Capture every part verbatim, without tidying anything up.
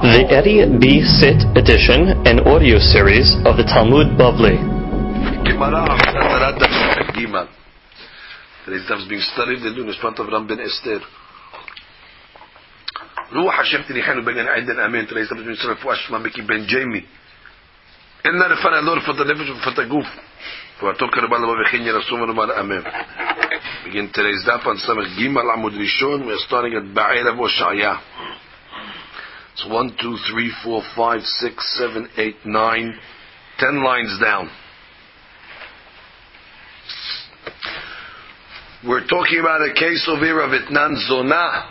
The Eddie B. Sit edition and audio series of the Talmud Bavli. Today's stuff is being studied in the Nishmat of Ram ben Esther. Ruach Hashem Tinihanu ben Aiden Amen. Today's stuff is being studied for Ashma Miki ben Jamie. Inna Rafana Lord for the Nefesh for the Goof. For a talker about the Bechinya Rasum and Amen. Begin today's daf on Samach Gimal Amud Rishon. We are starting at Ba'erav Oshaya. It's one, two, three, four, five, six, seven, eight, nine, ten lines down. We're talking about a case over here of Itnan Zonah.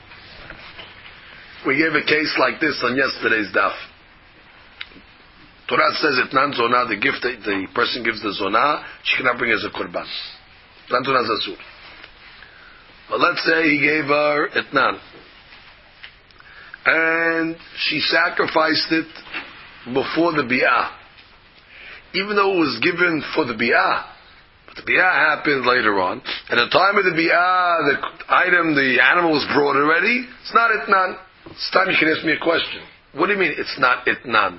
We gave a case like this on yesterday's daf. Torah says Itnan Zonah, the gift that the person gives the Zonah, she cannot bring as a Korban. Itnan Zonah Zasur. But let's say he gave her Itnan. And she sacrificed it before the bi'ah. Even though it was given for the bi'ah, but the bi'ah happened later on. At the time of the bi'ah, the item, the animal was brought already. It's not itnan. It's time you can ask me a question. What do you mean it's not itnan?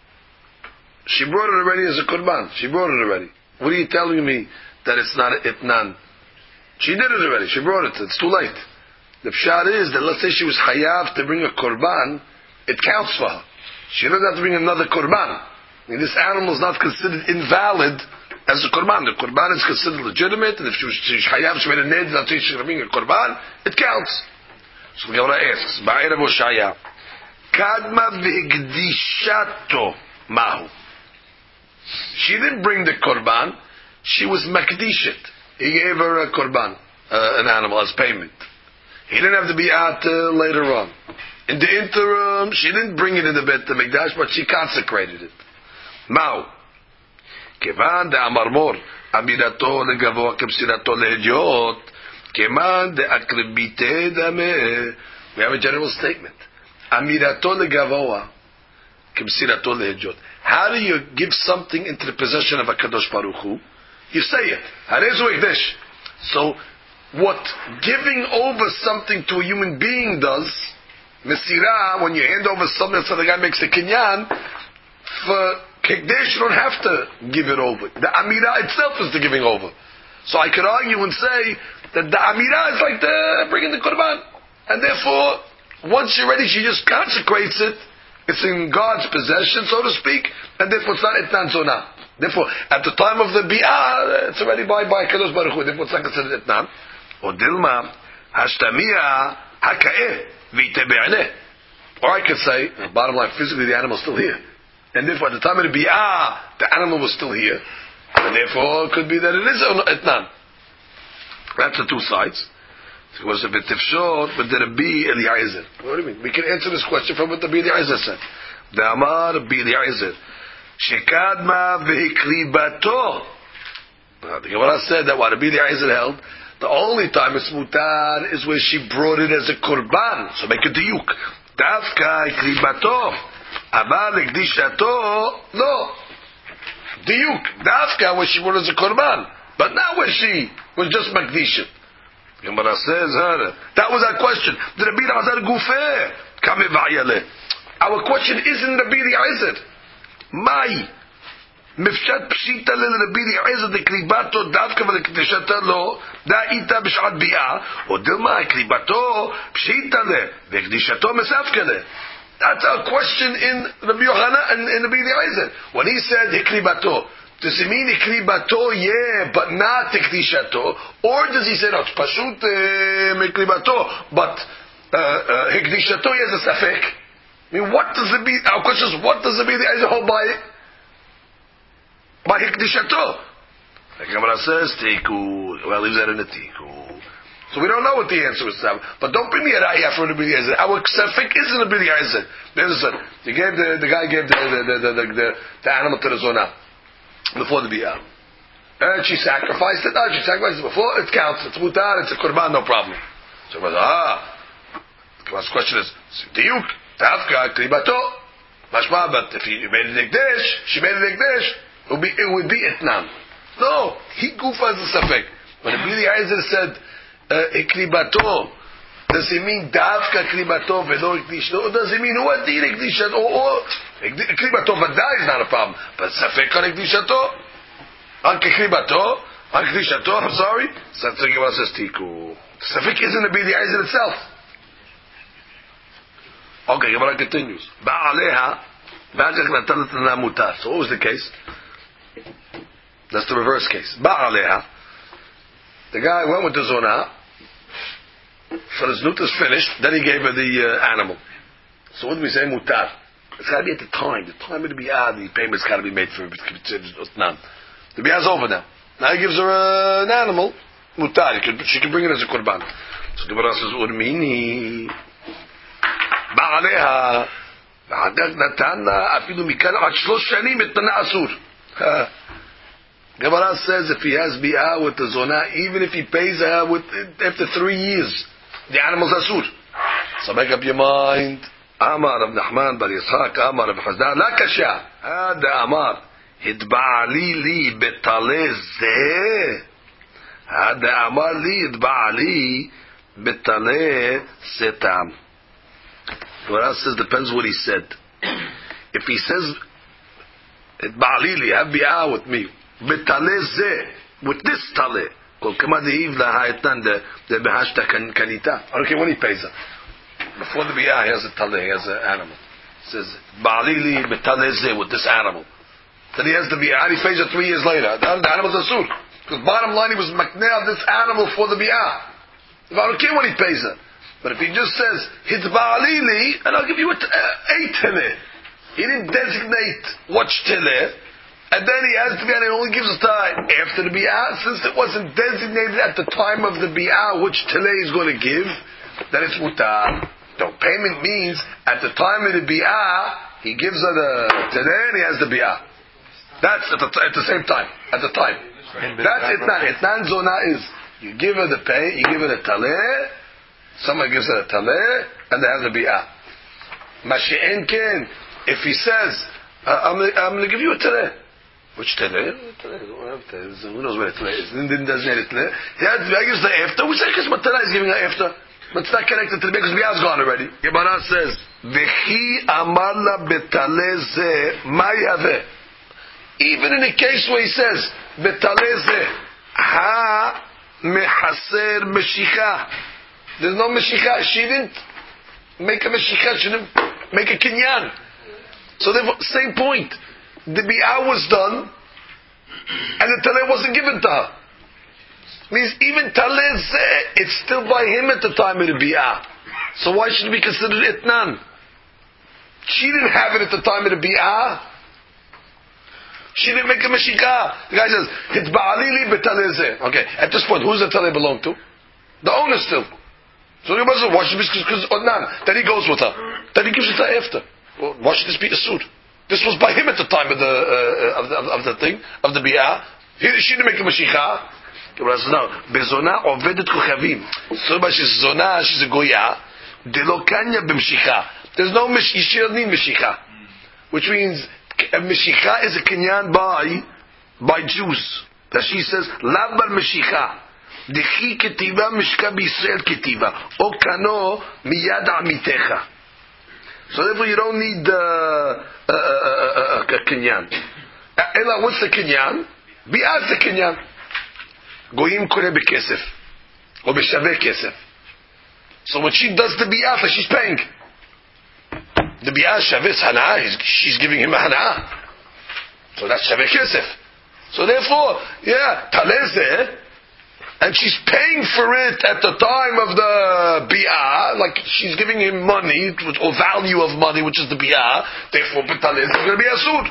She brought it already as a qurban. She brought it already. What are you telling me that it's not itnan? She did it already. She brought it. It's too late. The pshat is that let's say she was chayav to bring a korban, it counts for her. She doesn't have to bring another korban. I mean, this animal is not considered invalid as a korban. The korban is considered legitimate, and if she was chayav, she made a ned, not she's going to bring a korban, it counts. So the Gemara asks, Ba'erav Oshaya, Kadma v'higdishato mahu. She didn't bring the korban, she was makdishet. He gave her a korban, uh, an animal, as payment. He didn't have to be out uh, later on. In the interim, she didn't bring it in the Beit HaMikdash, but she consecrated it. Mao. Kevan de Amarmor, Amirato legavo kepsirato lehediot, Kevan de akribite dame. We have a general statement. Amirato legavoa, kepsirato lehediot. How do you give something into the possession of a Kadosh Baruch Hu? You say it. Harezu Ekdesh. So, what giving over something to a human being does, Mesirah, when you hand over something so the guy makes a kinyan, for Kekdesh you don't have to give it over. The Amirah itself is the giving over. So I could argue and say that the Amirah is like the bringing the Qurban. And therefore, once you're ready, she just consecrates it. It's in God's possession, so to speak, and therefore it's not Itnan Zonah. Therefore, at the time of the Bi'ah, it's already by, by Kadosh Baruch Hu, therefore it's not considered Itnan. Or Dilma, Hashtamia, Haka'eh, Vite Be'aneh. Or I could say, bottom line, physically the animal's still here. And therefore at the time of the Bi'ah, the animal was still here. And therefore it could be that it is Etnan. That's the two sides. It was a bit tifshot, but there be Eliezer. What do you mean? We can answer this question from what the Eliezer said. The Amar Eliezer. Shekadma v'hiklibato. The Gemara said that what Rabbi Eliezer held, the only time it's mutar is where she brought it as a korban. So make it diyuk. Dafka ikribato. Aval ikdishato. No. Diyuk. Dafka where she brought it as a korban. But not where she was just makdishet. Gemara says, her. That was our question. The Rabbi Elazar gufeh. Kame va'yale. Our question isn't Rabbi Eliezer. Mai. מפשט פשיטה לרבי אליעזר דקריבתו דווקא ולקדשתה לו דאיתה בשעת ביאה או דלמה קריבתו פשיטה לה וקדשתו מספקה לה. That's our question in Rabbi Yochanan and in Rabbi Eliezer. When he said hikribato, does he mean hikribato, yeah, but not hikdishato? Or does he say, no, it's pashut hikribato, but hikdishato is a safek? I mean, what does it be? Our question is, what does Rabbi Eliezer hold by it? By hikdishato. The Gemara says, tiku. Well, leaves that in the tiku. So we don't know what the answer is. But don't bring me a raya from Rabbi Eliezer. Our safek isn't Rabbi Eliezer. Listen, you gave the, the guy gave the the, the, the, the, the animal to the zonah before the bi'ah. And she sacrificed it. No, she sacrificed it before. It counts. It's mutar. It's a korban. No problem. So ah. The last question is, diuk, tafka, kribato. Mashma, but if you made it ekdesh, she made it ekdesh. It would be, it would be itnan. No, he gufa as a safek. When Rabbi Eliezer said, ikribato, Does he mean Davka Kribato Velo Ikdishto? Or does he mean who Adin Ikdishato? Or Kribato Vadai is not a problem. But Safek on Ikdishato? Anke Kribato? Anke Ikdishato, I'm sorry? So the Gemara says Tiku. Safek isn't a Bidi Eisen itself. Okay, Gemara continues. Ba'aleha Ba'alech Natalat Namutar. So what was the case? That's the reverse case. Ba'aleha. The guy went with the Zonah. So the znut is finished, then he gave her the uh, animal. So what do we say? Mutar. It's got to be at the time. The time of the bi'ah, the payment's got to be made for it. The bi'ah's over now. Now he gives her uh, an animal. Mutar. Can, she can bring it as a qurban. So the Gemara says, Urmini. Ba'aleha. Ba'adak natana. Afidu mikan. At shlosh shanim etana asur. Gemara says if he has bi'ah with the zonah, even if he pays her with after three years, the animal's asur. So make up your mind. Amar of Nahman bar Yitzhak, Amar of Hazdan, la kasha. Hada Amar, hitba'ali li betale zeh. Hada Amar li hitba'ali betale setam. Gemara says depends what he said. If he says hitba'ali li, have bi'ah with me. Betale zeh, with this tale. Kol kama deiv la ha'etan de behashta kanita. Okay, when he pays her. Before the bi'ah, he has a tale, he has an animal. He says, ba'alili betale zeh, with this animal. Then he has the bi'ah, he pays her three years later. The animal's asur. Because bottom line, he was makneh this animal for the bi'ah. I don't care when he pays her. But if he just says, hit ba'alili, and I'll give you a, a tele. He didn't designate what's tele. And then he has to be, and it only gives us time after the bi'ah, since it wasn't designated at the time of the bi'ah which tele is going to give, then it's mutar. No, payment means at the time of the bi'ah, he gives her the tele and he has the bi'ah. That's at the, at the same time, at the time. That's itnan. Itnan zona is, you give her the pay, you give her the tale, someone gives her the tale, and they have the bi'ah. Mashi'en ken, if he says, uh, I'm, I'm going to give you a tale. Which tele? Who knows where the tele is? Didn't designate it tele. Yeah, I guess the after. We say because Matana is giving her after. But it's not connected to the because we have gone already. Gemara says, V'chi amarla betale ze mayave. Even in a case where he says, betale ze, ha mehaser meshicha. There's no meshicha. She didn't make a meshicha. She didn't make a kinyan. So therefore, same point. The bi'ah was done, and the taleh wasn't given to her. Means even taleh zeh, it's still by him at the time of the bi'ah. So why should it be considered itnan? She didn't have it at the time of the bi'ah. She didn't make a meshikah. The guy says, "It's ba'alili betaleh zeh." Okay, at this point, who does the taleh belong to? The owner still. So the Gemara says, why should it be because otnan? Then he goes with her. Then he gives it to her after. Well, why should this be a suit? This was by him at the time of the uh, of, the, of the thing of the bi'ah. He, she didn't make a mashicha. No, bezona ovedet kochavim. So much is zona. She's a goya. Delo kanya b'mshicha. There's no mish. She doesn't need mashicha, which means a mashicha is a kinyan by by Jews. That she says labar mashicha. Dechi ketiva mishka b'Yisrael ketiva. O kano miyad amitecha. So therefore you don't need uh, uh, uh, uh, uh, a kinyan. Ela, what's the kinyan? Bi'az the kinyan. Goyim kore bekesef. Or b'shaveh kesef. So when she does the bi'ah, she's paying. The bi'ah shaveh hana'ah, she's giving him a hana'ah. So that's shaveh kesef. So therefore, yeah, talezeh, and she's paying for it at the time of the bi'ah, like she's giving him money, or value of money, which is the bi'ah, therefore betalez is going to be asur.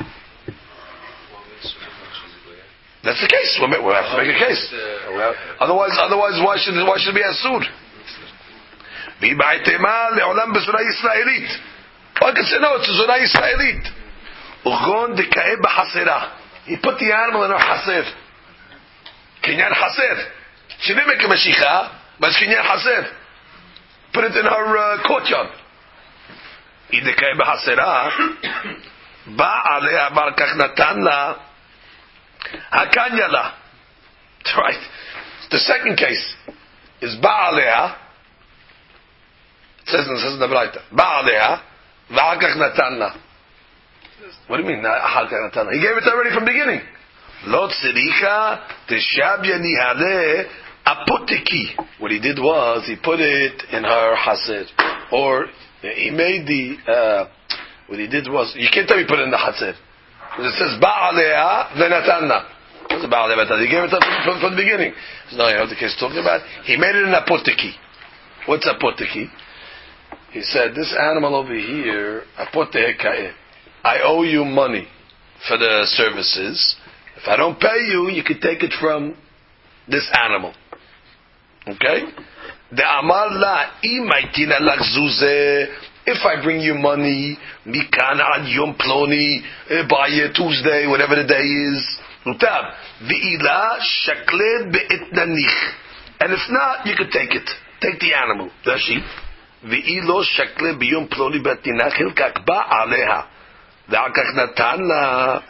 That's the case. We'll, we'll have to make a case. Otherwise, otherwise, why should why should it be asur? V'ba'itema le'olam b'zona Yisraelit. I can say no, it's a zona Yisraelit. Ugon deka'eh b'hasera. He put the animal in her haser. Kinyan haser. She didn't make a mashicha, but it's kinyan haser. Put it in her uh, courtyard. Idekei b'hasera, ba'aleh amar kach natan la, hakanya la. That's right. The second case is ba'aleh, says in says in the Braita, Ba'aleha, v'akach natanna. What do you mean, v'akach natanna? He gave it already from the beginning. Lo tziricha teshabya nihale apoteki. What he did was, he put it in her haser. Or, he made the, uh, what he did was, you can't tell me put it in the haser. It says, Ba'aleha v'natanna. What's the Ba'aleha? He gave it up from, from the beginning. So now you know what the case is talking about? He made it in apoteki. What's apoteki? He said, this animal over here, apoteki, I owe you money for the services. If I don't pay you, you can take it from this animal. Okay? The amar la imaitina lachzuze. If I bring you money, mikana ad yom ploni, by Tuesday, whatever the day is, utab v'ila shakled be'etnanich. And if not, you can take it. Take the animal, the sheep. V'ilo shakled b'yom ploni be'etnanich hilkak ba'aleha v'akach natan la.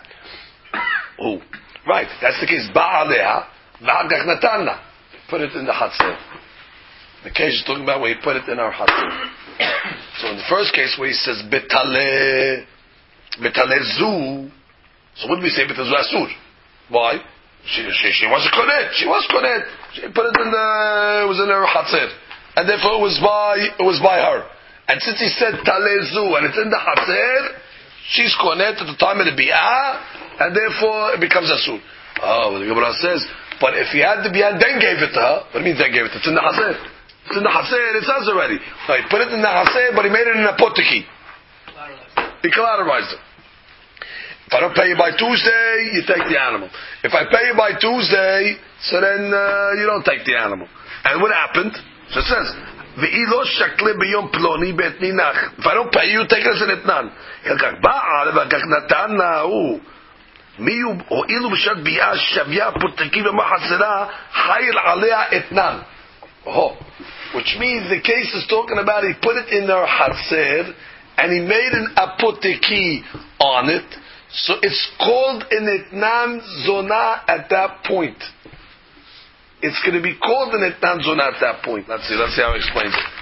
Oh, right. That's the case. Ba'aleha v'akach natan la. Put it in the hatzir. The case is talking about where he put it in our hatzir. So in the first case where he says betale betalezu, so what do we say betalezu asur? Why? She she she was konet. She was konet. She put it in the it was in her hatzir, and therefore it was by it was by her. And since he said talezu and it's in the hatzir, she's konet at the time of the bi'ah, and therefore it becomes asur. Oh, well, the Gemara says, but if he had the bi'ah and then gave it to her, what do you mean then gave it? It's in the hatzir. It's in the haser, it says already. So he put it in the haser, but he made it in a potiki. He collateralized it. If I don't pay you by Tuesday, you take the animal. If I pay you by Tuesday, so then uh, you don't take the animal. And what happened? So it says, V'ilo shakle b'yom ploni be'etninach. If I don't pay you, take it as an etnan. Hilkak ba'al v'kak natana hu. Miyu ho'ilu b'shat bi'ah shavya potiki v'mahasera hayil alea etnan. Oh, which means the case is talking about he put it in their hatser and he made an apoteki on it, so it's called an etnan zona at that point. It's going to be called an etnan zona at that point. Let's see. Let's see how he explains it.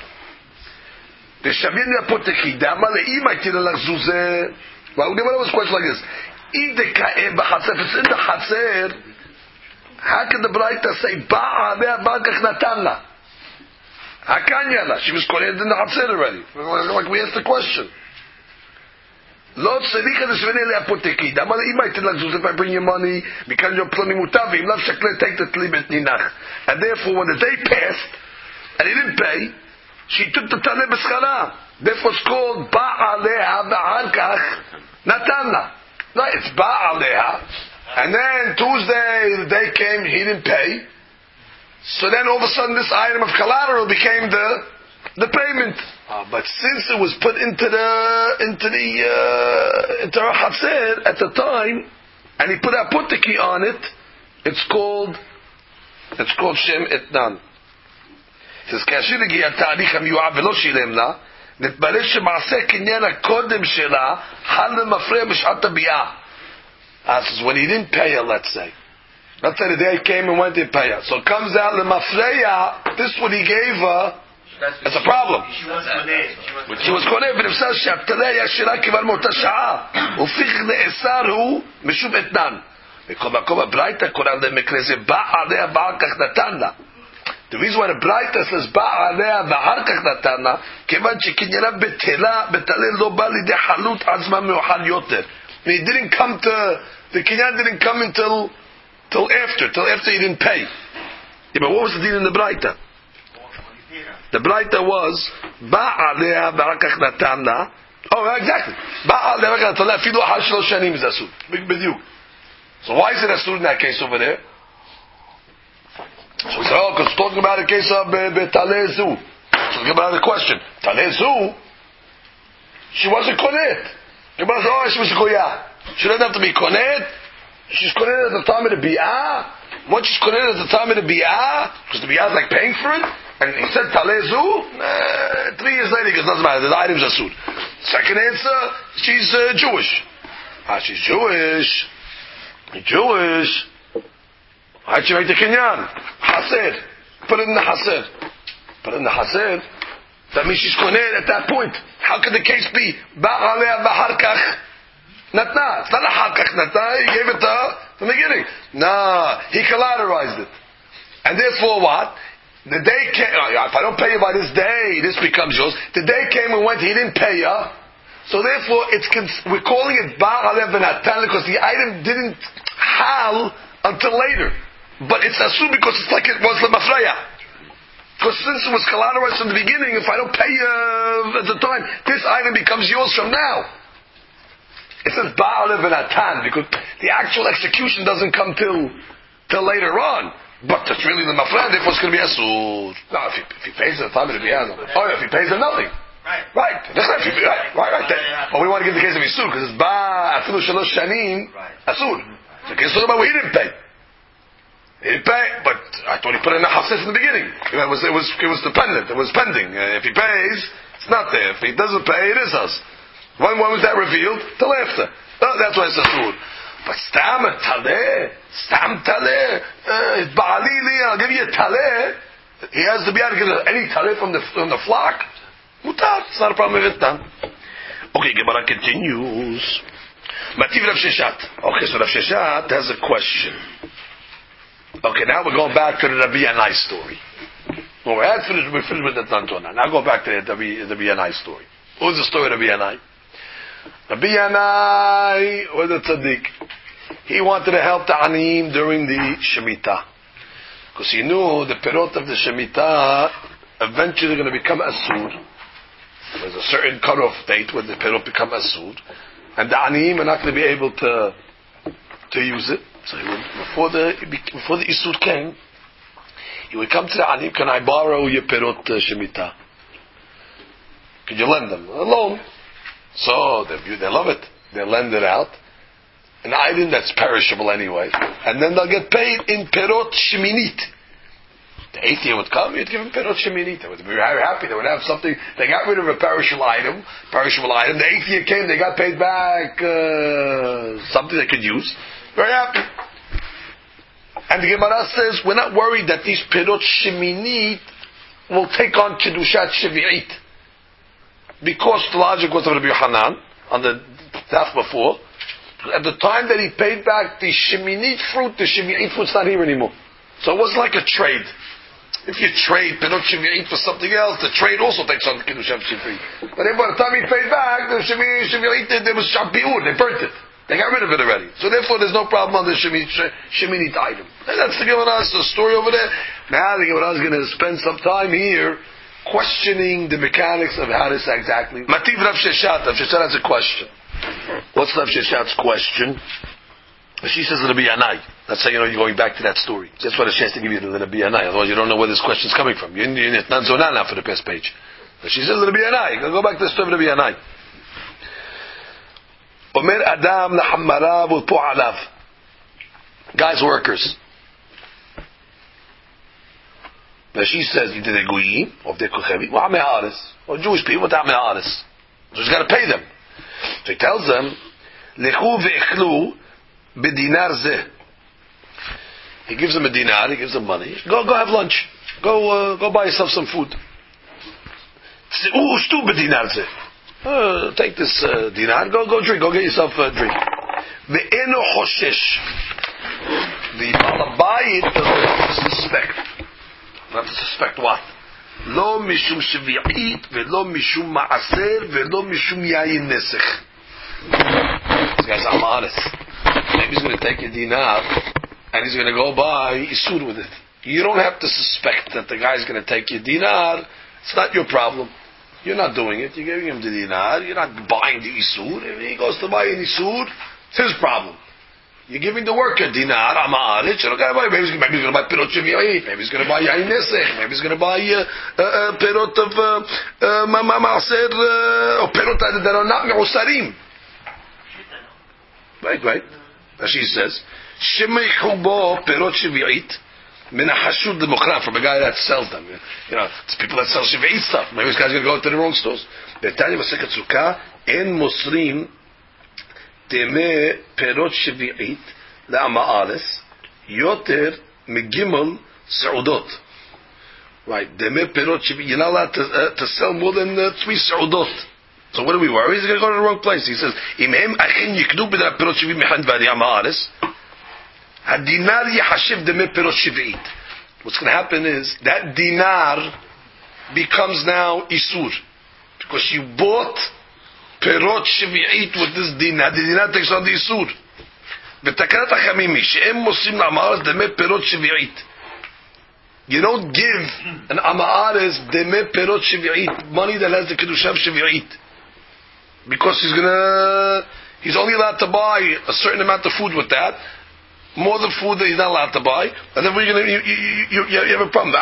The shabin apoteki dama leimay tiralach zuze. Well, the was a question like this: if the kae b'hatser, if it's in the hatser, how can the Braita say ba'a ve'abakach natanna? Hakanyana, she was connected in the Hatzer already. Like we asked the question. Lo tzedika desvenele apoteki. Damal imay tilachzuz. If I bring you money, because you're ploni mutavi, im lav shakle take the tlibet ninach. And therefore, when the day passed and he didn't pay, she took the tane b'schala. Therefore, it's called ba'aleha v'ankach natanna. No, it's ba'aleha. And then Tuesday, the day came, he didn't pay. So then all of a sudden this item of collateral became the the payment. Uh, but since it was put into the into the uh, into our hatzer at the time, and he put a putiki on it, it's called it's called shem etnan. It says כאשר הגיע התאריך המיועד ולא שילם לה, נתברר שמעשה קניין הקודם שלה חל למפרע בשעת הביאה. As when he didn't pay her, let's say. Let's say the day came and went to pay her. So it comes out, the mafreya, this what he gave her, that's a problem. She was koneh. She was koneh, but it says, שהפתלי ישרה כבר מאותה שעה, הופך נאסר הוא משום אתנן. וכל מקום הברייתא קורא למקרה זה, בא עליה ואחר כך נתן לה. The reason why the Braita says, בא עליה ואחר כך נתן לה, כיוון שקניינה בטלה, בטלה לא בא לידי חלות עד זמן מאוחר יותר. And he didn't come to, the kinyan didn't come until till after, till after he didn't pay. Yeah, but what was the deal in the Braita? The Braita was Ba'aleh Barakach Natanna. Oh, exactly. Ba'aleh Barakach Natanna. Fidu Ahal Shlosh Shanim is Asur. Big B'diuk. So why is it Asur in that case over there? So we say, oh, because it's talking about a case of Betalezu. So we about the question. Talezu, she wasn't Konet. Everybody says, oh, she was a Goya. She doesn't have to be Konet. She's Konet at the time of the Bi'ah. Once she's Konet at the time of the Bi'ah, because the Bi'ah is like paying for it, and he said Talezu, uh, three years later, because it doesn't matter, the item's Asur. Second answer, she's uh, Jewish. Ah, she's Jewish. Jewish. How'd she make the Kinyan? Hasid. Put it in the Hasid. Put it in the Hasid. That means she's koneh at that point. How could the case be? Ba'aleh v'harkach natna. It's not a harkach natna. He gave it to her from the beginning. Nah, he collateralized it. And therefore what? The day came, if I don't pay you by this day, this becomes yours. The day came and went, he didn't pay you. So therefore, it's we're calling it Ba'aleh v'natan because the item didn't hal until later. But it's assumed because it's like it was the mafraya. Because since it was collateralized from the beginning, if I don't pay you uh, at the time, this item becomes yours from now. It says Ba'aleh v'natan because the actual execution doesn't come till till later on. But it's really the mafraya, therefore it's going to be asur. Now, if he, if he pays at the time, it'll be asur. Oh, if he pays at nothing. Right. Right. Right. Right. Right. right. But we want to give the case of Isur because it's ba afilu shalosh shanim asur. So the case is about he didn't pay. He didn't pay, but I thought he put in a hafsef in the beginning. It was it was it was dependent. It was pending. Uh, if he pays, it's not there. If he doesn't pay, it is us. When, when was that revealed? Till after. Oh, that's why it's asur. But stam taleh, stam taleh, ba'alili. I'll give you a taleh. He has to be able to get any taleh from the from the flock. Mutar, it's not a problem if it's done. Okay, Gemara continues. Mativ Rav Sheshat. Okay, so Rav Sheshat has a question. Okay, now we're going back to the Rabbi Yanai story. Well, we had finished, we finished with the Tantona. Now go back to the Rabbi, Rabbi Yanai story. What was the story of Rabbi Yanai? Rabbi Yanai was a tzaddik. He wanted to help the Aniyim during the Shemitah. Because he knew the perot of the Shemitah eventually going to become asur. There's a certain cutoff date when the perot become asur, and the aniyim are not going to be able to to use it. So he would, before the before the isur came, he would come to the aniyim. Can I borrow your perot uh, shemitah? Could you lend them a loan? So they they love it. They lend it out, an item that's perishable anyway, and then they'll get paid in perot sheminit. The eighth year would come, you'd give them perot sheminit. They would be very happy. They would have something. They got rid of a perishable item. Perishable item. The eighth year came, they got paid back uh, something they could use. Very happy. And the Gemara says we're not worried that these perot sheminit will take on kedushat shvi'it, because the logic was of Rabbi Yochanan on the daf before. At the time that he paid back the sheminit fruit, the shvi'it fruit's not here anymore. So it wasn't like a trade. If you trade perot shvi'it for something else, the trade also takes on kedushat shvi'it. But then by the time he paid back, the shvi'it, there was shabiur, they burnt it. They got rid of it already. So therefore there's no problem on the sheminit item. And that's the Gemara's story over there. Now the Gemara is going to spend some time here questioning the mechanics of how this exactly. Mativ Rav Sheshat. Rav Sheshat has a question. What's Rav Sheshat's question? She says Rabbi Yanai. That's how you know you're going back to that story. Just for a chance to give you the Rabbi Yanai. Otherwise you don't know where this question's coming from. You're in it not zonah now for the past page. But she says Rabbi Yanai. Go back to the story of Rabbi Yanai. Omer Adam Nahamarav U'Po'alav. Guys, workers. Now she says, "You did a goyim of the kochevi, wa'am ha'aretz, or Jewish people, wa'am ha'aretz." So he's got to pay them. So he tells them, "Lechu ve'echlu b'dinar zeh." He gives them a dinar. He gives them money. Go, go have lunch. Go, uh, go buy yourself some food. U'ushtu b'dinar zeh. Uh, take this uh, dinar. Go, go drink. Go get yourself a drink. Ve'eno choshesh. The balabayit doesn't have to suspect. Not to suspect what? Lo mishum shvi'it, ve'lo mishum ma'aser, ve'lo mishum yayin nesech. This guy's amaris. Maybe he's going to take a dinar and he's going to go buy isur with it. You don't have to suspect that the guy's going to take your dinar. It's not your problem. You're not doing it. You're giving him the dinar. You're not buying the isur. If he goes to buy an isur, it's his problem. You're giving the worker dinar, amarit. Maybe he's going to buy perot shvi'it. Maybe he's going to buy yayin nesech. Maybe he's going to buy uh, uh, perot of ma'aser uh, or perot that are not me'usarim. Right, right. As she says, shemichu bo perot shvi'it min hashud demokrat, from a guy that sells them. You know, it's people that sell shvi'it stuff. Maybe this guy's going to go into the wrong stores. Betanya Masechet Sukkah en mosrim תמי פירות שביעית לעם הארץ יותר מגימל סעודות Right. Demeh perot shivit. You're not allowed to, uh, to sell more than uh, three seudot. So what do we worry? He's going to go to the wrong place. He says, "Imem achin yiknu b'da perot shivit mechan v'adi amaris." Hadinar yihashiv demeh perot shivit. What's going to happen is that dinar becomes now isur because you bought perot shivit with this dinar. The dinar takes on the isur. V'takarat hachamim she'em mosim la'amaris demeh perot shivit. You don't give an amaares demeh perot shivit, money that has the kedushav shivit, because he's gonna he's only allowed to buy a certain amount of food with that, more than food that he's not allowed to buy, and then we're gonna you, you, you, you have a problem.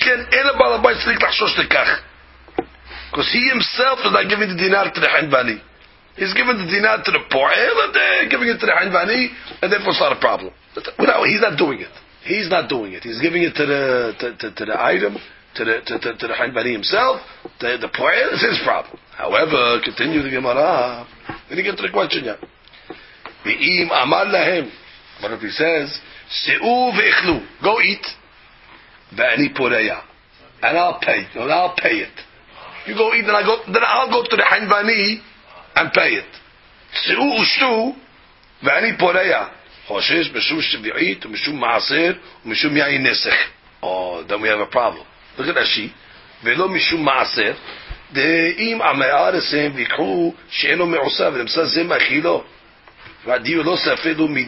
Because he himself is not giving the dinar to the hanbani. He's giving the dinar to the poor, and they're giving it to the hanbani, and therefore it's not a problem. No, he's not doing it. He's not doing it. He's giving it to the to, to, to the item, to the to, to, to the hanbani himself. The the poor is his problem. However, continue the Gemara. Then you get to the question yet. Ve'im amar lahem. But if he says, Se'u ve'echlu, go eat, ve'ani poreya, and I'll pay, and I'll pay it. You go eat, and I go, then I'll go to the hanbani and pay it. Se'u ushtu, ve'ani poreya. Hoshesh b'shum shvi'it, u'mishum ma'aser, u'mishum yayin nesech. Oh, then we have a problem. Look at Rashi. Ve'lo mishum ma'aser, de'im ame'aresem v'ikhu, she'eno me'usav, v'nemsa zem achilo. Right, we're not worried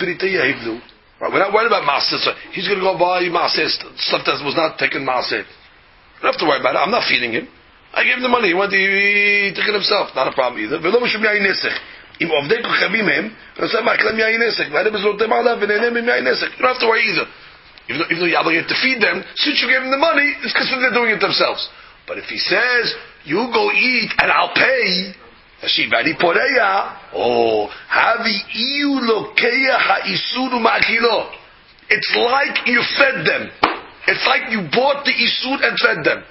about maaser. So he's going to go buy maaser stuff that was not taken maaser. You don't have to worry about it. I'm not feeding him. I gave him the money. He went to he took it himself. Not a problem either. You don't have to worry either. Even though, even though you're obligated to feed them, since you gave them the money, it's because they're doing it themselves. But if he says, you go eat and I'll pay, oh, it's like you fed them. It's like you bought the isur and fed them.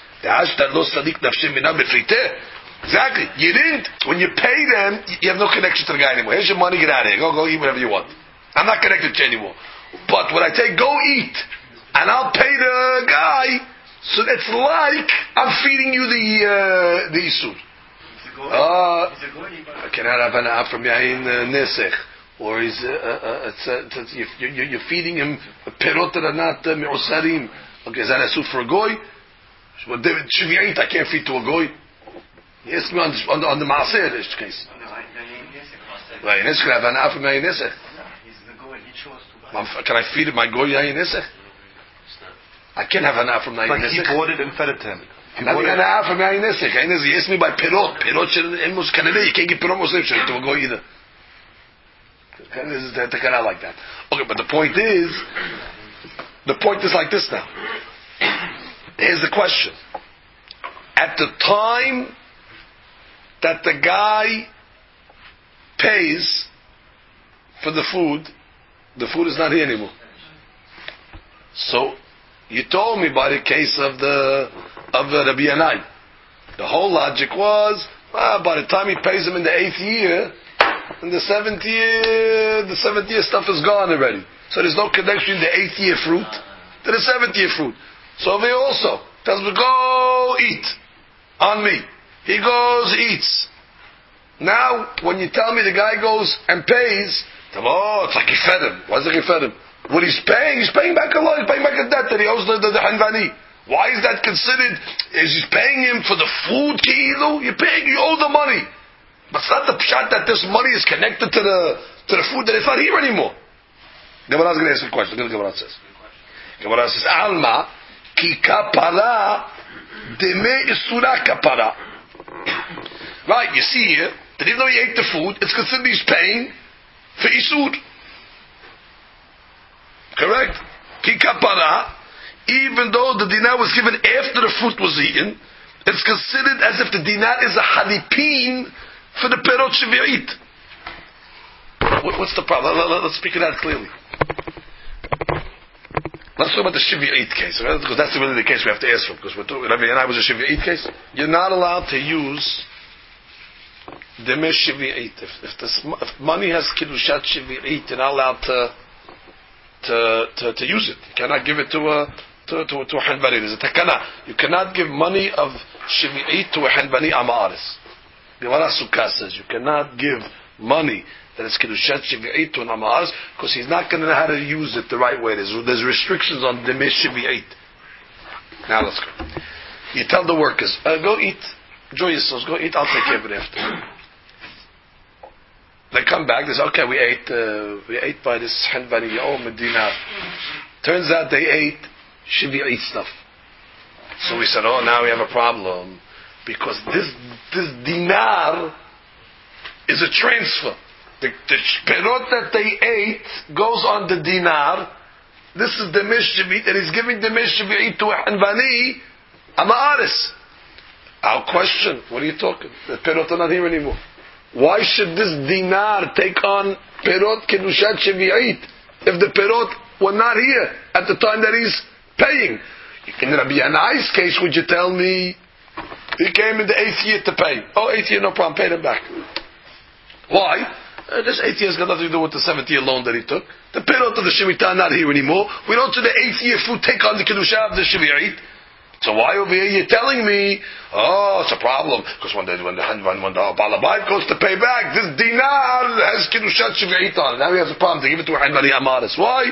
Exactly. You didn't. When you pay them, you have no connection to the guy anymore. Here's your money. Get out of here. Go, go eat whatever you want. I'm not connected to you anymore. But when I say go eat, and I'll pay the guy, so it's like I'm feeding you the uh, the isur. Uh, can I have an af from Yain Nesech? Or is uh, uh, it's, uh, it's, you're, you're feeding him perot that are not me'usarim. Okay, is that a suit for a goy? Well, Shiviyait I can't feed to a goy. He asked me on the, on the, on the Maaser case. Right, Nesech can I have an af from Yain Nesech? Can I feed my goy Yain Nesech? I can't have an af from Yain Nesech. He bought it and fed it to him. I'm not going to have from Yain Nesech. Yain Nesech, he asked me by perot. Perot Elmus Kanele, you can't get perot Muslim to a goy either. This is the takana like that. Okay, but the point is, the point is like this now. Here's the question. At the time that the guy pays for the food, the food is not here anymore. So, you told me by the case of the of the Rabbi Yanai. The whole logic was, ah, by the time he pays him in the eighth year, in the seventh year, the seventh year stuff is gone already. So there's no connection in the eighth year fruit to the seventh year fruit. So they also tells me, go eat on me. He goes, eats. Now, when you tell me the guy goes and pays, tell me, oh, it's like he fed him. Why is it like he fed him? What he's paying, he's paying back a loan, he's paying back a debt that he owes the, the, the Hanvani. Why is that considered? Is he paying him for the food, Ki'ilu? You're paying, you owe the money. But it's not the pshat that this money is connected to the to the food that it's not here anymore. Gemara is going to ask a question. Look at what Gemara says. Gemara says, Alma, ki kapara, deme isura kapara. Right, you see here, that even though he ate the food, it's considered he's paying for isur. Correct? Ki kapara, even though the dinar was given after the fruit was eaten, it's considered as if the dinar is a halipin for the perot shvi'it. What's the problem? Let's speak it out clearly. Let's talk about the shvi'it case, right? Because that's really the case we have to ask for. Because we're talking, Rabbi Yanai was a shvi'it case. You're not allowed to use demeh shvi'it. If, if, this, if money has kiddushat shvi'it, you're not allowed to, to to to use it. You cannot give it to a to to to a Hanbani. There's a takana. You cannot give money of Shvi'it to a Hanbani Amaris. Gemara Sukkah says you cannot give money that is Kedushat Shvi'it to an Amaris because he's not going to know how to use it the right way. There's, there's restrictions on the Shvi'it. Now let's go. You tell the workers, uh, go eat. Enjoy yourselves. Go eat. I'll take care of it after. They come back. They say, okay, we ate. Uh, we ate by this Hanbani Yom Medina. Turns out they ate Shvi'it stuff. So we said, oh, now we have a problem because this this dinar is a transfer. The, the perot that they ate goes on the dinar. This is the mishvit, and he's giving the mishvit to a Hanbani Amaris. Our question: what are you talking? The perot are not here anymore. Why should this dinar take on perot kedushat shvi'it if the perot were not here at the time that he's paying? In Rabbi Yanai's case, would you tell me he came in the eighth year to pay? Oh, eighth year, no problem, pay them back. Why? Uh, this eighth year has got nothing to do with the seventh year loan that he took. The perot of the shemitah not here anymore. We don't do the eighth year food take on the kedusha of the shvi'it. So why over here you're telling me, oh, it's a problem because when the when the when, when the balabait goes to pay back, this dinar has kedushat shvi'it on it. Now he has a problem to give it to a Hanbani Amaris. Why?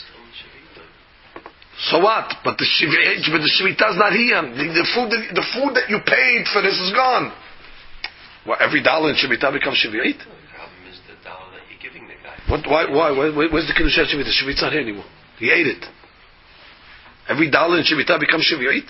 So what? But the shvi'it, but the shvita's not here. The, the food, that, the food that you paid for this is gone. Well, every dollar in shvita becomes shvi'it. The problem is the dollar that you're giving the guy. What? Why? Why? Where, where's the kedushat shvita? The shvita's not here anymore. He ate it. Every dollar in Shemitah becomes Shvi'it?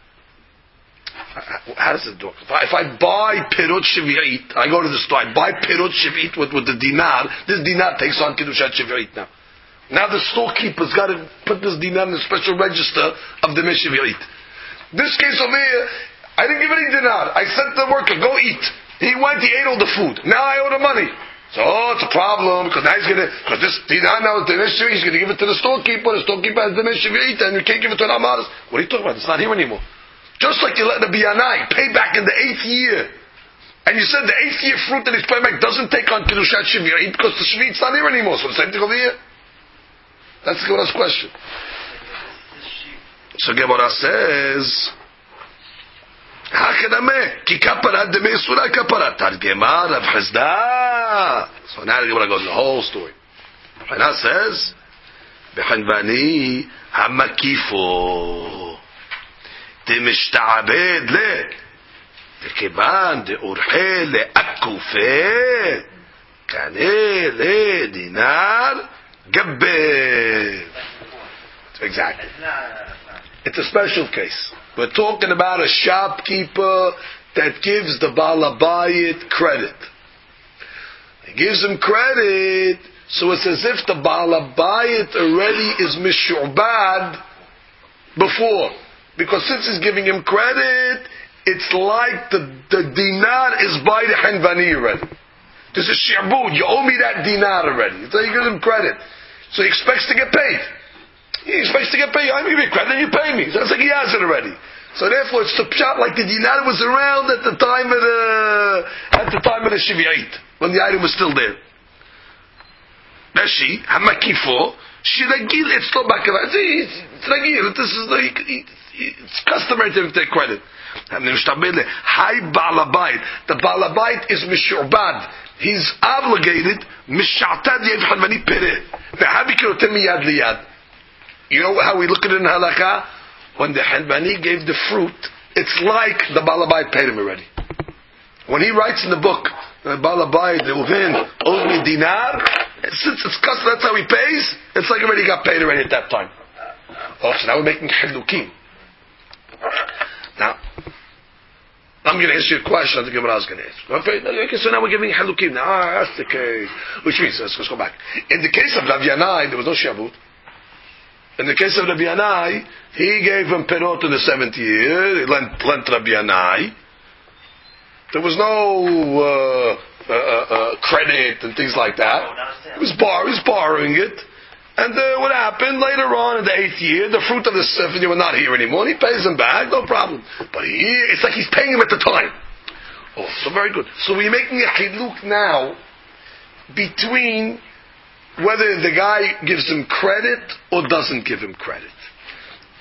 How does it work? If I, if I buy Perot Shvi'it, I go to the store, I buy Perot Shvi'it with, with the dinar, this dinar takes on Kedushat Shvi'it now. Now the storekeeper's got to put this dinar in the special register of the Shvi'it. This case over here, I didn't give any dinar. I sent the worker, go eat. He went, he ate all the food. Now I owe the money. So, oh, it's a problem, because now he's going to, because this dinar now is the Mishvi, he's going to give it to the storekeeper, the storekeeper has the Mishvi, and you can't give it to an Amaris. What are you talking about? It's not here anymore. Just like you let the Biyanai pay back in the eighth year. And you said the eighth year fruit that he's paying back doesn't take on Kedushat Shvi'it because the Shvi'it's not here anymore. So the same thing over here. That's the Gemara's question. So Gemara says, Hakadame, ki kapara de me'sura kapara. Targema Rav Chizda. So now the Gemara goes the whole story. Rav says, B'chanvani hamakifo demishta'abed le dekiban de'urhe le'akufe kane le dinar gabbe. Exactly. It's a special case. We're talking about a shopkeeper that gives the balabayit credit. He gives him credit, so it's as if the balabayit already is mishubad before. Because since he's giving him credit, it's like the, the dinar is by the Hanbani already. There's a shi'bud, you owe me that dinar already. So you give him credit. So he expects to get paid. He expects to get paid. I give you credit and you pay me. So it's like he has it already. So therefore it's the pshat like the dinar was around at the time of the at the time of the Shvi'it, when the item was still there. Rashi, Hamakifo, Shiragil, it's not Bakara. It's Ragil. This is like, it's customary to take credit. Hi Balabait. The Balabait is Mishubad. He's obligated, Mishatad Yev Hanvani Pere. Ve'habikrotem miyad liyad. You know how we look at it in halakha? When the Hanbani gave the fruit, it's like the Balabai paid him already. When he writes in the book, the Balabai, the Uvin, owes me dinar, since it's custom, that's how he pays, it's like already got paid already at that time. Oh, so now we're making Halukim. Now, I'm going to answer your question, I think what I was going to ask. Okay, so now we're giving Halukim. Now, ah, that's the case. Which means, let's, let's go back. In the case of Rav Yanai, there was no Shavut. In the case of Rabbi Yanai, he gave him perot in the seventh year. He lent, lent Rabbi Yanai. There was no uh, uh, uh, credit and things like that. He was, bar, he was borrowing it. And uh, what happened later on in the eighth year, the fruit of the seventh year were not here anymore. And he pays him back, no problem. But he, it's like he's paying him at the time. Oh, so very good. So we're making a chiluk now between whether the guy gives him credit or doesn't give him credit.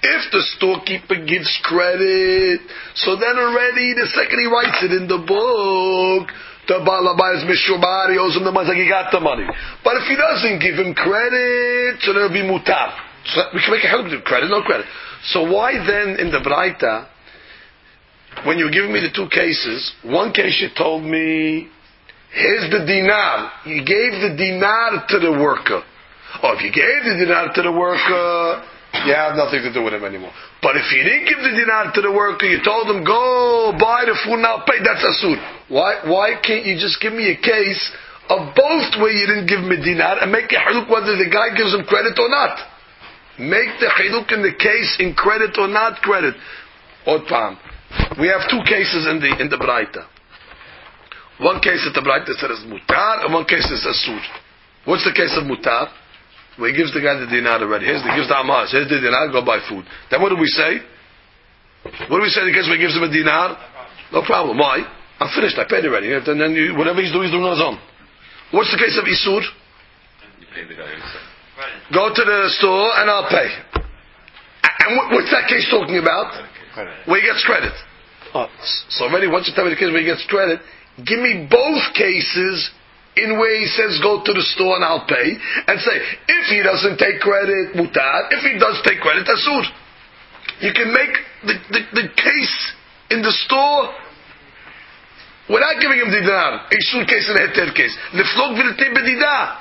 If the storekeeper gives credit, so then already the second he writes it in the book, the Balabai is Mishumar, he owes him the money, like he got the money. But if he doesn't give him credit, so there'll be mutar. So we can make a help with credit, no credit. So why then in the Braita, when you were giving me the two cases, one case you told me, here's the dinar. You gave the dinar to the worker. Oh, if you gave the dinar to the worker, you have nothing to do with him anymore. But if you didn't give the dinar to the worker, you told him, go buy the food now, pay, that's asur. Why, why can't you just give me a case of both where you didn't give him a dinar and make a haluk whether the guy gives him credit or not? Make the haluk in the case in credit or not credit. Otpam. We have two cases in the in the Braita. One case that the Braita says mutar, and one case is asur. What's the case of mutar? Where he gives the guy the dinar already. Here's the gives the amaz. Here's the dinar. Go buy food. Then what do we say? What do we say in the case where he gives him a dinar? No problem. Why? I'm finished. I paid already. And then you, whatever he's doing, he's doing on his own. What's the case of isur? You pay the guy himself. Go to the store and I'll pay. And what's that case talking about? Credit. Where he gets credit. Oh, so already, once you tell me the case where he gets credit, give me both cases in where he says go to the store and I'll pay, and say, if he doesn't take credit, mutar. If he does take credit, asur. You can make the, the, the case in the store without giving him dinar. A shul case and a heter case. Leflog v'letei bedida.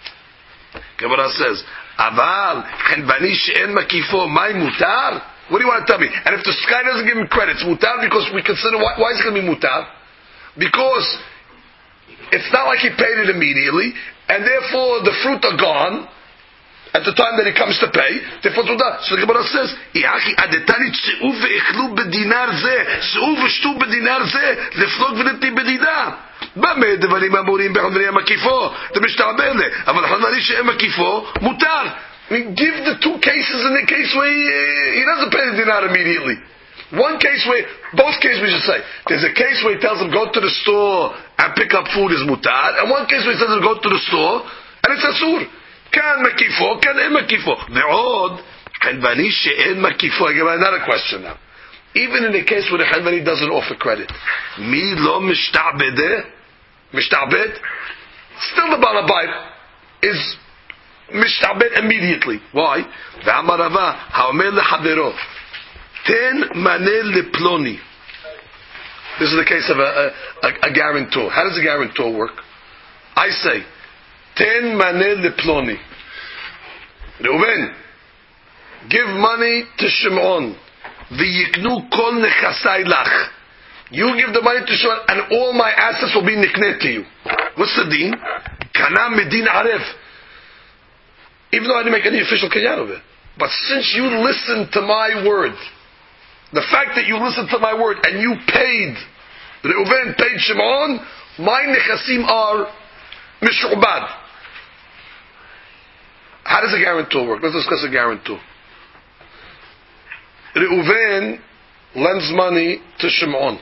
Gemara says, Aval, chenbani she'en makifo, my mutar? What do you want to tell me? And if the guy doesn't give him credit, it's mutar because we consider, why, why is it going to be mutar? Because it's not like he paid it immediately, and therefore the fruit are gone at the time that he comes to pay. Therefore, so the Gemara says, "Iachi adetani tzeu ve'echlu bedinar zeh, tzeu ve'shtu bedinar zeh, leflog v'neti bedida." במה דברים אמורים בחנבני המקיפו? זה משתעבר לה. אבל חנבני שאין מקיפו, מותר. I mean, give the two cases in the case where he, uh, he doesn't pay the dinar immediately. One case where, both cases we should say, there's a case where he tells him go to the store and pick up food is mutar, and one case where he tells him go to the store and it's asur. Kan makifo, kan en makifo. Ve'od, chenbani she'en makifo. I give another question now. Even in the case where the chenbani doesn't offer credit, mi lo mishta'bedeh, mishta'bed, still the balabai is mishta'bed immediately. Why? Ve'amar Rava, ha'omer le'havero, ten maneh leploni. This is the case of a, a, a guarantor. How does a guarantor work? I say, ten maneh leploni. Reuven, give money to Shimon. V'yiknu kol nechasai lach. You give the money to Shimon, and all my assets will be nikneh to you. What's the deen? Kana medin arev. Even though I didn't make any official kinyan of it. But since you listened to my word, the fact that you listened to my word and you paid, Reuven paid Shimon, my nechasim are mishubad. How does a guarantor work? Let's discuss a guarantor. Reuven lends money to Shimon.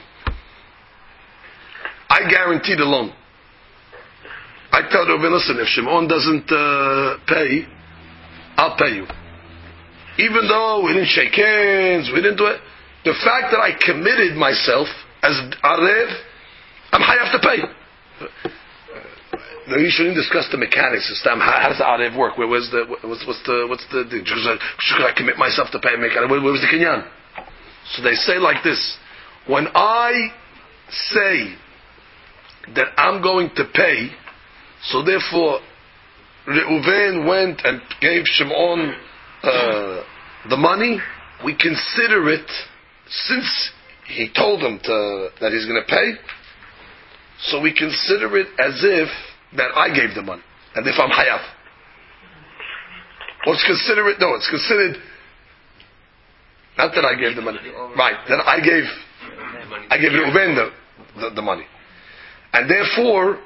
I guarantee the loan. I tell Reuven, listen, if Shimon doesn't uh, pay, I'll pay you. Even though we didn't shake hands, we didn't do it, the fact that I committed myself as Arev, I'm hayav to pay. No, you shouldn't discuss the mechanics of time. How, how does the Arev work? Where was the what's, what's the what's the, the should I commit myself to pay make Where, where was the kinyan? So they say like this: when I say that I'm going to pay, so therefore Reuven went and gave Shimon uh, the money. We consider it, since he told him to, that he's going to pay, so we consider it as if that I gave the money, and if I'm hayav. Or it's considered, no, it's considered, not that I gave the money, right, that I gave, I gave Reuven the, the, the money. And therefore,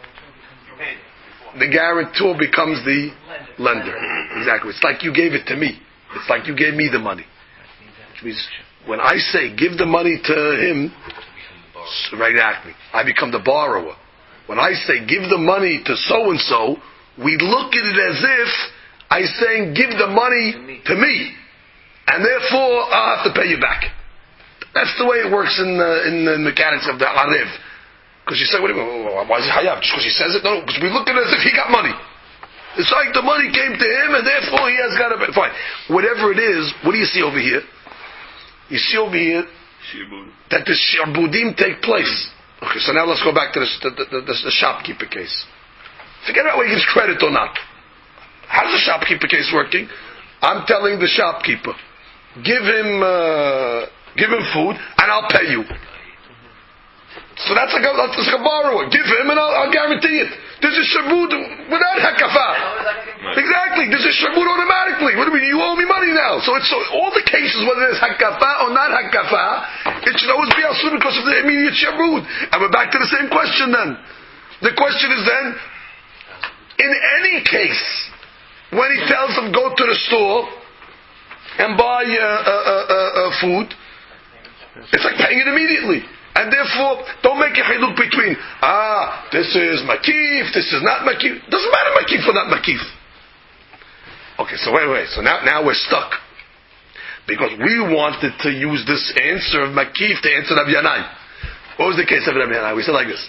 the guarantor becomes the lender. Exactly. It's like you gave it to me. It's like you gave me the money. Which means, when I say give the money to him, right, exactly, I become the borrower. When I say give the money to so-and-so, we look at it as if I'm saying give the money to me. and therefore I'll have to pay you back. That's the way it works in the, in the mechanics of the Arev. Because you say, what do you mean? Why is he Hayav? Just because he says it? No, because we look at it as if he got money. It's like the money came to him, and therefore he has got to pay. Fine. Whatever it is, what do you see over here? You see over here that the shi'budim take place. Okay, so now let's go back to the, the, the, the, the shopkeeper case. Forget about whether he gives credit or not. How's the shopkeeper case working? I'm telling the shopkeeper, give him uh, give him food and I'll pay you. So that's like a, that's like a borrower. Give him and I'll, I'll guarantee it. This is shabud without hakafa. Exactly. This is shabud automatically. What do you mean? You owe me money now. So it's so all the cases, whether it's hakafa or not hakafa, it should always be asur because of the immediate shabud. And we're back to the same question then. The question is then, in any case, when he tells them go to the store and buy uh, uh, uh, uh, food, it's like paying it immediately. And therefore, don't make a chiluk between, ah, this is makif, this is not makif. Doesn't matter makif or not makif. Okay, so wait, wait. So now, now we're stuck. Because we wanted to use this answer of makif to answer Rabbi Yanai. What was the case of Rabbi Yanai? We said like this.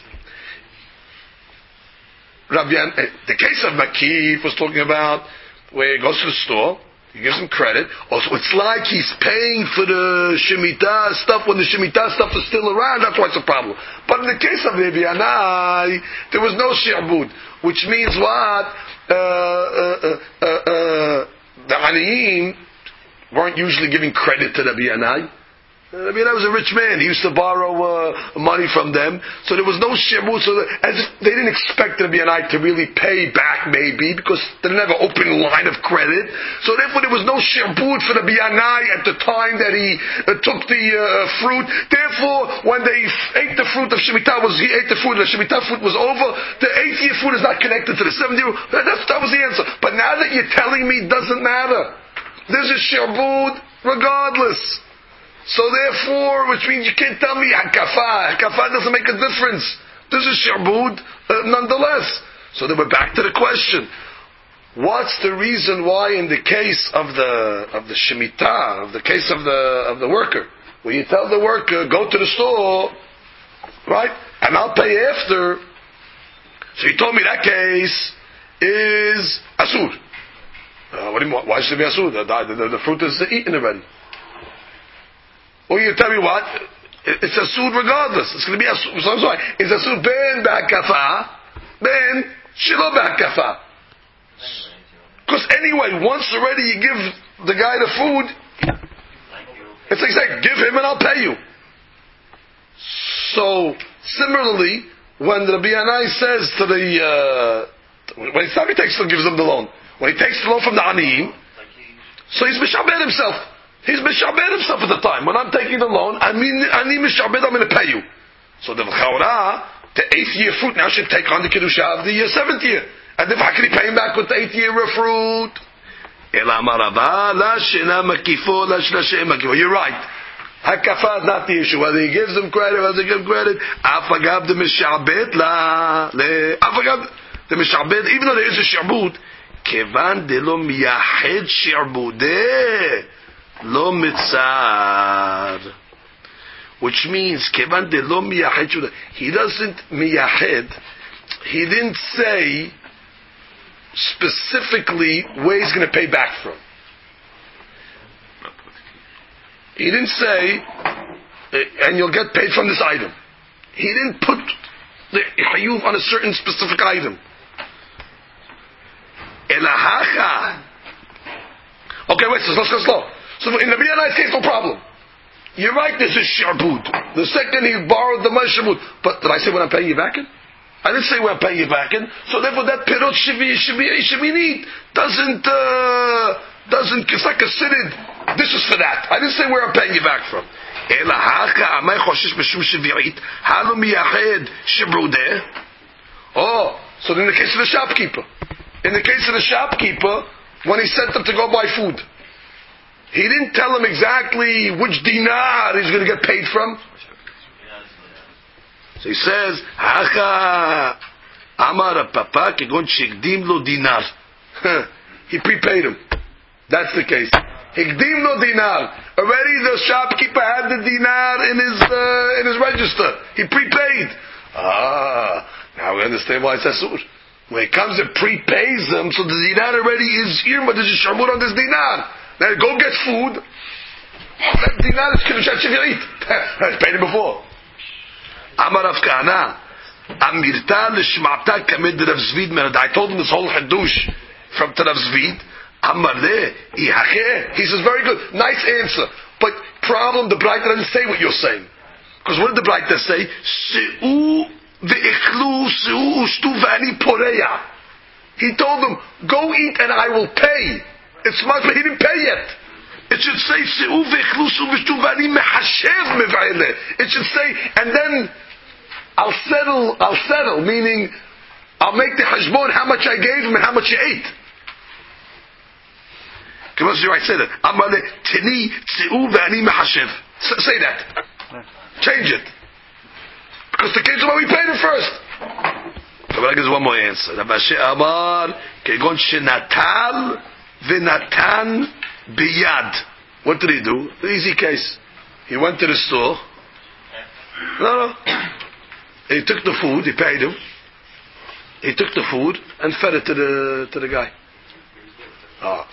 Rabbi Yanai, the case of makif was talking about where he goes to the store, he gives him credit. Also, it's like he's paying for the Shemitah stuff when the Shemitah stuff is still around. That's why it's a problem. But in the case of Rabbi Yanai, there was no shi'bud, which means what? Uh, uh, uh, uh, the Aniyim weren't usually giving credit to Rabbi Yanai. Uh, Rabbi Yanai was a rich man. He used to borrow uh, money from them. So there was no shi'bud. So that, as if they didn't expect Rabbi Yanai to really pay back, maybe, because they didn't have an open line of credit. So therefore there was no shi'bud for Rabbi Yanai at the time that he uh, took the uh, fruit. Therefore, when they ate the fruit of Shemitah, was he ate the fruit, the Shemitah fruit was over, the eighth year fruit is not connected to the seventh year. That, that's, that was the answer. But now that you're telling me, it doesn't matter. There's a shi'bud regardless. So therefore, which means you can't tell me hakafa. Hakafa doesn't make a difference. This is shi'bud uh, nonetheless. So then we're back to the question. What's the reason why in the case of the of the shemitah, of the case of the of the worker, where you tell the worker, go to the store, right, and I'll pay after. So he told me that case is asur. Uh, what do you, why should it be asur? The, the, the, the fruit is eaten already. Or you tell me what? It's asud regardless. It's going to be asud. So I'm sorry. It's asud ben b'hakafa, ben shilo b'hakafa. Because anyway, once already you give the guy the food, it's like saying, give him and I'll pay you. So similarly, when the Rabbi Yanai says to the uh, when it's not he takes gives them the loan. When he takes the loan from the aniyim, so he's mishabed himself. He's mishabed himself at the time. When I'm taking the loan, I mean, I need mishabed, I'm going to pay you. So the v'chaura, the eighth year fruit now should take on the kedusha of the uh, seventh year. And if how can he pay him back with the eighth year of fruit? You're right. Hakafa is not the issue. Whether he gives them credit, whether he gives credit, afagav the mishabed la, afagav the mishabed, even though there is a shi'bud, kevan de lo miyached shi'budeh. Lo mitzar, which means kevan de lo miyached. He doesn't miyached. He didn't say specifically where he's going to pay back from. He didn't say, and you'll get paid from this item. He didn't put the chayuv on a certain specific item. Elahacha. Okay, wait. So let's go slow. So in the Rabbi Yanai's case, no problem. You're right, this is shi'bud. The second he borrowed the money, shi'bud. But did I say when I'm paying you back in? I didn't say when I'm paying you back in. So therefore that pirot sheminit doesn't, uh, doesn't, it's like a sidid. This is for that. I didn't say where I'm paying you back from. Oh, so in the case of the shopkeeper. In the case of the shopkeeper, when he sent them to go buy food, he didn't tell him exactly which dinar he's going to get paid from. So he says, "Hacha amar papa kegon shegdim lo dinar." He prepaid him. That's the case. Higdim no dinar. Already the shopkeeper had the dinar in his uh, in his register. He prepaid. Ah, now we understand why it's asur. When it comes and prepays them, so the dinar already is here, but there's a shamur on this dinar. Now go get food. That dinar is kedushat shvi'it. I paid it before. Amar Rav Kahana, Amirta l'shma'ta kamid Rav Zvid merad. I told him this whole hadush from Rav Zvid. Amar le ihacheh. He says very good, nice answer. But problem, the Braita doesn't say what you're saying. Because what did the Braita say? Se'u ve'echlu se'u ushtu v'ani poreya. He told them, go eat and I will pay. It's much, but he didn't pay yet. It should say se'u ve'echlu se'u v'shtu v'ani mehashev mev'ele. It should say, and then I'll settle, I'll settle, meaning I'll make the hashbon how much I gave him and how much he ate. Come on, I said it. Amar le tini se'u v'ani mehashev. Say that. Change it. Because the case of how we paid it first. So I give one more answer. Rabbi Amar kegon shenatal v'natan biyad. What did he do? Easy case. He went to the store. No, no. He took the food. He paid him. He took the food and fed it to the to the guy. Ah,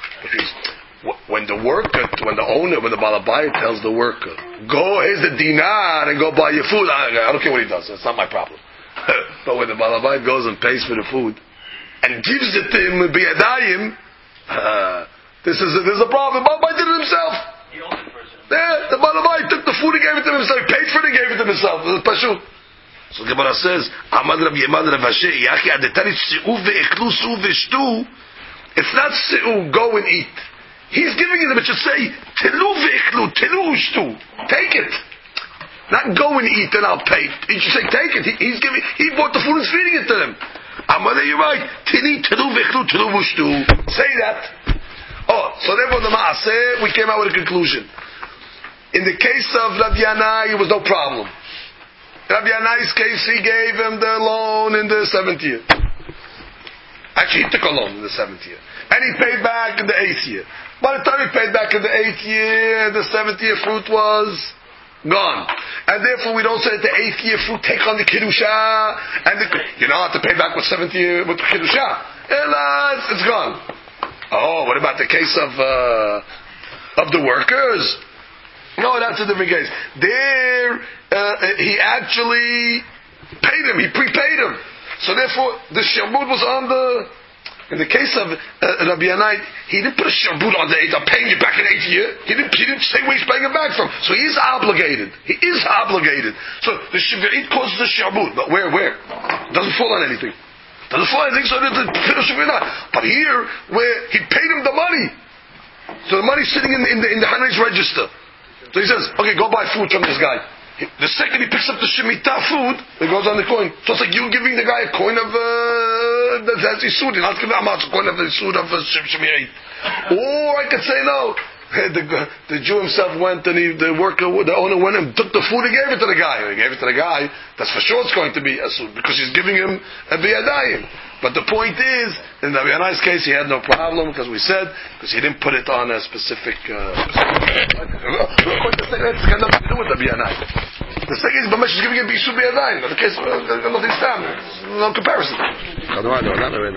when the worker, when the owner, when the balabai tells the worker, go, here's the dinar and go buy your food. I, I don't care what he does. That's not my problem. But when the balabai goes and pays for the food and gives it to him with biyadayim, uh, this is a, there's a problem. The balabai did it himself. He owned it first. Yeah, the balabai took the food and gave it to himself. He paid for it and gave it to himself. It was pashut. So the Gemara says, Amad Rabbi Yemad Rav Asher, Yachi adetani se'u ve'eklu se'u ve'shtu. It's not se'u, go and eat. He's giving it, but should say, telu ve'eklu, telu ushtu. Take it. Not go and eat and I'll pay. He should say, take it. He, he's giving, he bought the food and is feeding it to them. Amad, you're right. Tini, telu ve'eklu, telu ushtu. Say that. Oh, so therefore the Ma'aseh, we came out with a conclusion. In the case of Rav Yanai, it was no problem. Rabbi Yanai's case, he gave him the loan in the seventh year. Actually, he took a loan in the seventh year. And he paid back in the eighth year. By the time he paid back in the eighth year, the seventh year fruit was gone. And therefore, we don't say that the eighth year fruit take on the Kiddusha. And the, you don't have to pay back with seventh year with the Kiddusha. It's, it's gone. Oh, what about the case of, uh, of the workers? No, that's a different case. There, uh, he actually paid him. He prepaid him. So therefore, the shabud was on the. In the case of uh, Rabbi Yanai, he didn't put a shabud on the eighth. I'm paying you back in eighth year. He didn't. He didn't say where he's paying it back from. So he is obligated. He is obligated. So the shvi'it causes the shabud, but where? Where? It doesn't fall on anything. It doesn't fall on anything. So the shvi'it. But here, where he paid him the money, so the money's sitting in, in the in the Hanai's register. So he says, okay, go buy food from this guy. The second he picks up the Shemitah food, it goes on the coin. So it's like you giving the guy a coin of, uh, that's his food. You're not giving him a coin of the food of uh, Shemitah. Or I could say no. The, the Jew himself went and he, the worker, the owner went and took the food and gave it to the guy. He gave it to the guy. That's for sure it's going to be a suit because he's giving him a biyadayim. But the point is, in the Yanai's case, he had no problem because we said because he didn't put it on a specific. Uh, it's got nothing to do with the Yanai. The second is, but she's giving him biyadayim. In the case, uh, nothing stands. No comparison.